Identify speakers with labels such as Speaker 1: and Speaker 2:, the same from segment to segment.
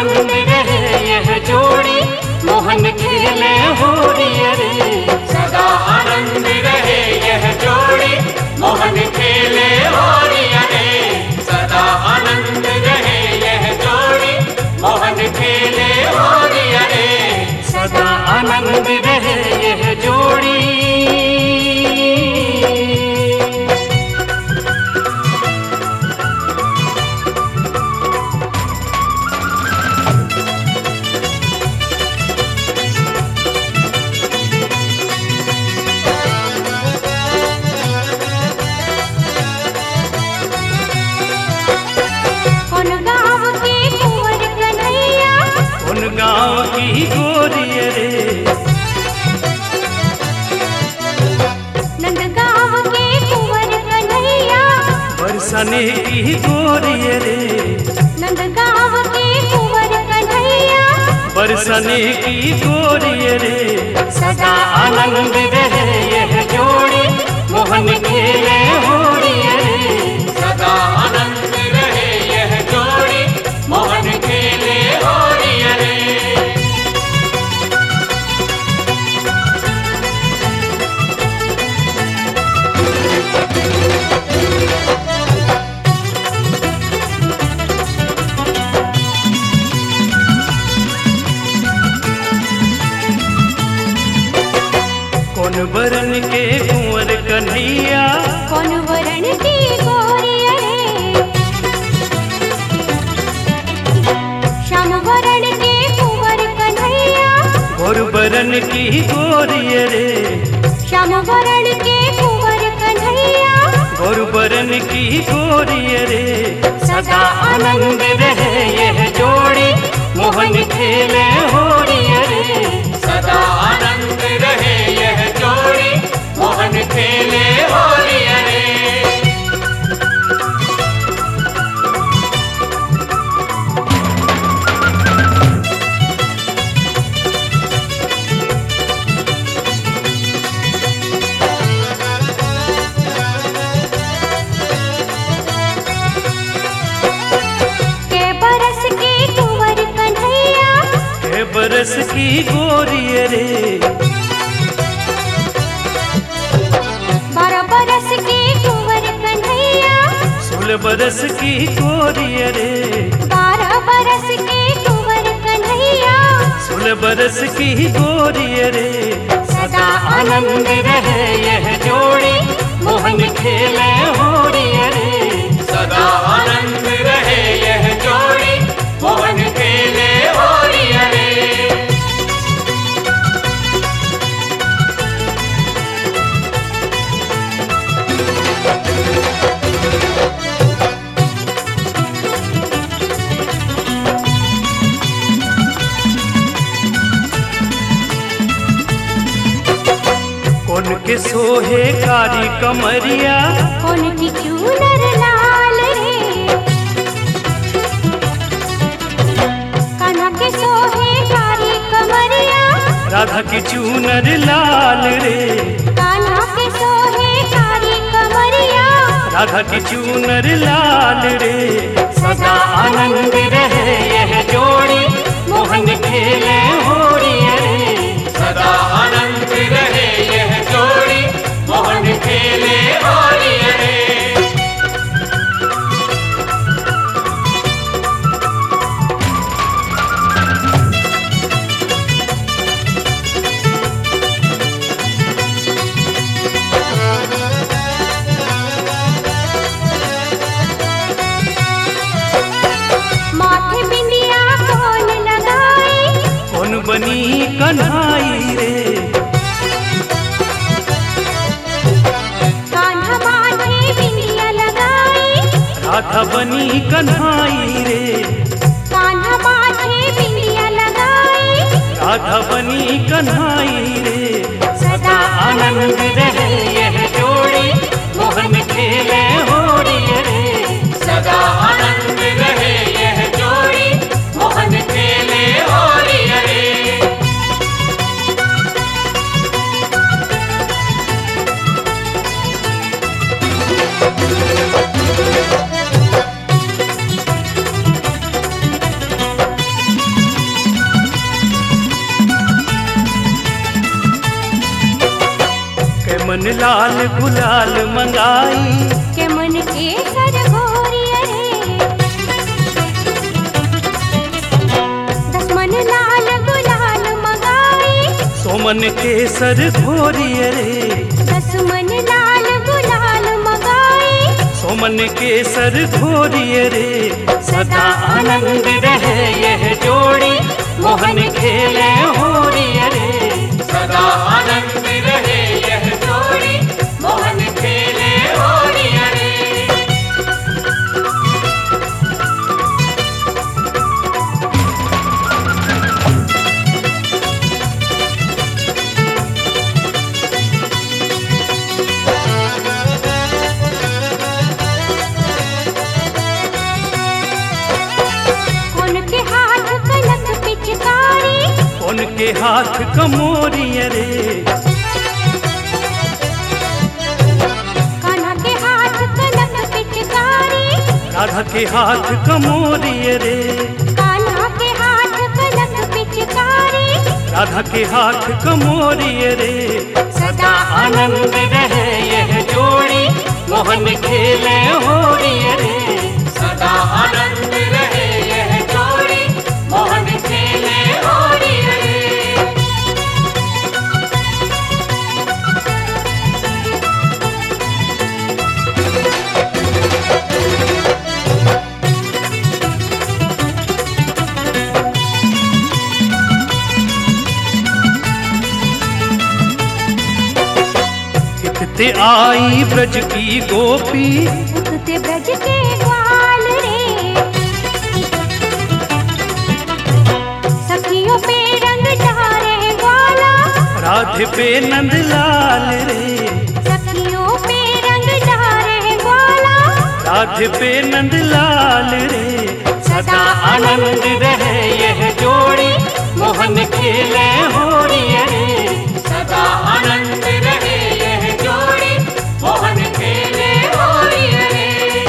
Speaker 1: आनंद रहे यह जोड़ी, मोहन खेले होरी रे।
Speaker 2: सदा आनंद रहे यह जोड़ी, मोहन खेले होरी रे। सदा आनंद रहे यह जोड़ी, मोहन खेले होरी रे।
Speaker 1: सदा आनंद रहे यह जोड़ी। गाँव की गोरी रे,
Speaker 3: नंदगांव के कुंवर कन्हैया,
Speaker 1: बरसने की गोरी रे।
Speaker 3: नंदगांव के कुंवर कन्हैया,
Speaker 1: बरसने की गोरी रे। सदा आनंद रहे यह जोड़ी, मोहन खेले होरी रे।
Speaker 2: सदा आनंद रहे यह जोड़ी, मोहन खेले होरी रे।
Speaker 1: कौन वरण के कुंवर कन्हैया,
Speaker 3: कौन वरण की गोरी रे। श्याम वरण के कुंवर कन्हैया,
Speaker 1: गोर वरण की गोरी रे।
Speaker 3: श्याम वरण के कुंवर कन्हैया,
Speaker 1: गोर वरण की गोरी रे। सदा आनंद रहे यह जोड़ी, मोहन खेले होरी रे।
Speaker 2: सदा आनंद रहे यह जोड़ी, मोहन खेले होरी रे।
Speaker 3: के बरस की कुंवर कन्हैया,
Speaker 1: के बरस की गोरी रे।
Speaker 3: 12 बरस की कुंवर कन्हैया,
Speaker 1: 16 बरस की गोरी रे।
Speaker 3: 12 बरस की कुंवर कन्हैया,
Speaker 1: 16 बरस की गोरी रे। सदा आनंद रहे यह जोड़ी, मोहन खेले होरी रे।
Speaker 2: सदा आनंद रहे यह जोड़ी, मोहन खेले होरी रे।
Speaker 1: कौन के सोहे कारी कमरिया,
Speaker 3: कौन की चूनर लाल रे। कान्हा के सोहे कारी कमरिया,
Speaker 1: राधा की चूनर लाल रे।
Speaker 3: कान्हा के सोहे कारी कमरिया,
Speaker 1: राधा की चूनर लाल रे। सदा आनंद रहे यह जोड़ी, मोहन खेले होरी रे।
Speaker 2: सदा आनंद रहे यह जोड़ी, मोहन खेले होरी रे।
Speaker 3: माथे बिंदिया कौन लगाई,
Speaker 1: कौन बनी कन्हाई रे।
Speaker 3: कान्हा माथे बिंदिया लगाई,
Speaker 1: राधा बनी कन्हाई रे।
Speaker 3: कान्हा माथे बिंदिया लगाई,
Speaker 1: राधा बनी कन्हाई रे।
Speaker 3: सदा
Speaker 1: आनंद रहे यह जोड़ी, मोहन खेले होरी रे।
Speaker 2: सदा आनंद रहे यह जोड़ी, मोहन खेले होरी रे।
Speaker 1: मन लाल गुलाल मंगाई
Speaker 3: के मन के सर घोरिय रे। दस मन लाल गुलाल मंगाई
Speaker 1: सोमन के सर घोरिय रे।
Speaker 3: दस मन लाल गुलाल मंगाई
Speaker 1: सोमन के सर घोरिय रे। सदा आनंद रहे यह जोड़ी मोहन खेले होरिय रे।
Speaker 2: सदा आनंद रहे यह जोड़ी मोहन खेले होरिय रे।
Speaker 3: उनके हाथ कलक पिचकारी
Speaker 1: उनके हाथ कमोरिय रे।
Speaker 3: कान्हा के हाथ कलक पिचकारी
Speaker 1: राधा के हाथ कमोरिय रे।
Speaker 3: कान्हा के हाथ कलक पिचकारी
Speaker 1: राधा के हाथ कमोरिय रे। सदा आनंद रहे यह जोड़ी मोहन खेले होरिय रे।
Speaker 2: सदा आनंद रहे यह जोड़ी मोहन खेले होरिय रे।
Speaker 1: इकते आई ब्रज की गोपी
Speaker 3: उठते ब्रज के ग्वाल रे। सखियों पे रंग डारे ग्वाला
Speaker 1: राधे पे नंदलाल रे।
Speaker 3: सखियों पे रंग डारे ग्वाला
Speaker 1: राधे पे नंदलाल रे। सदा आनंद रहे यह जोड़ी मोहन खेले होरिय रे।
Speaker 2: सदा आनंद रहे यह जोड़ी मोहन खेले होरिय रे।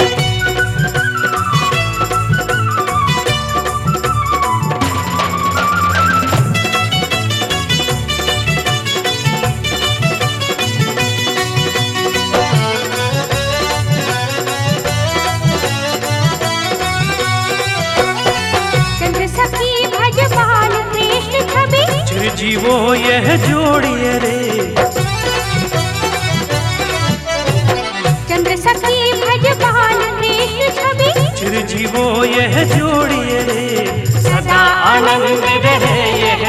Speaker 3: चंद्र सखी भज बाल कृष्ण छवि
Speaker 1: चिरजीवो यह जोड़िय रे।
Speaker 3: चंद्र सखी भज बाल कृष्ण छवि
Speaker 1: चिरजीवो यह जोड़िय रे। सदा आनंद रहे यह